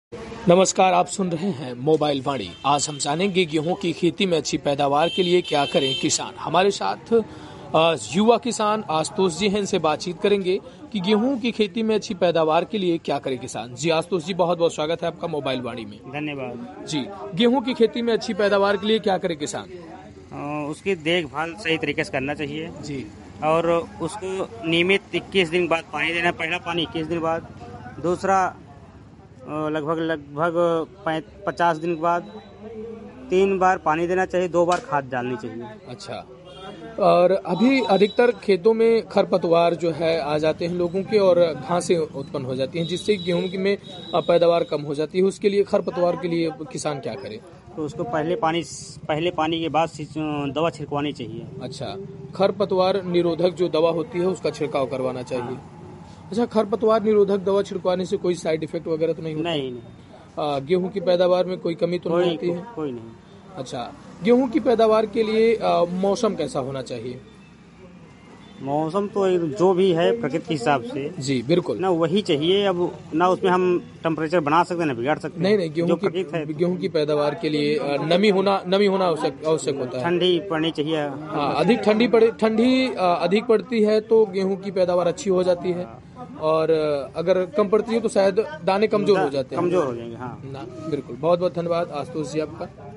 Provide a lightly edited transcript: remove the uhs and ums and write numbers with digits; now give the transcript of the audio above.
नमस्कार, आप सुन रहे हैं मोबाइल वाणी। आज हम जानेंगे गेहूं की खेती में अच्छी पैदावार के लिए क्या करें किसान। हमारे साथ युवा किसान आशुतोष जी हैं, इनसे बातचीत करेंगे कि गेहूं की खेती में अच्छी पैदावार के लिए क्या करें किसान। जी आशुतोष जी, बहुत बहुत स्वागत है आपका मोबाइल वाणी में। धन्यवाद जी, गेहूं की खेती में अच्छी पैदावार के लिए क्या करें किसान। उसकी देखभाल सही तरीके से करना चाहिए जी, और उसको नियमित 21 दिन बाद पानी देना। पहला पानी 21 दिन बाद, दूसरा लगभग 50 दिन के बाद 3 बार पानी देना चाहिए, 2 बार खाद डालनी चाहिए। अच्छा। और अभी अधिकतर खेतों में खरपतवार जो है आ जाते हैं लोगों के और घासें उत्पन्न हो जाती हैं, जिससे गेहूं की में पैदावार कम हो जाती है। उसके लिए खरपतवार के लिए किसान क्या करे। तो उसको पहले पानी के बाद दवा छिड़कवानी चाहिए। अच्छा, खरपतवार निरोधक जो दवा होती है उसका छिड़काव करवाना चाहिए। अच्छा, खरपतवार निरोधक दवा छिड़कवाने से कोई साइड इफेक्ट वगैरह तो नहीं होता? नहीं। गेहूं की पैदावार में कोई कमी तो नहीं होती है? कोई नहीं। अच्छा, गेहूं की पैदावार के लिए मौसम कैसा होना चाहिए। मौसम तो जो भी है प्रकृति के हिसाब से जी बिल्कुल ना, वही चाहिए। अब ना उसमें हम टेम्परेचर बना सकते हैं ना बिगाड़ सकते हैं। नहीं, गेहूं की पैदावार के लिए नमी होना आवश्यक होता है। ठंडी पड़नी चाहिए। हाँ, अधिक ठंडी अधिक पड़ती है तो गेहूं की पैदावार अच्छी हो जाती है, और अगर कम पड़ती है तो शायद दाने कमजोर हो जाते हैं। कमजोर हो जाएंगे। हाँ ना, बिल्कुल। बहुत बहुत धन्यवाद आशुतोष जी आपका।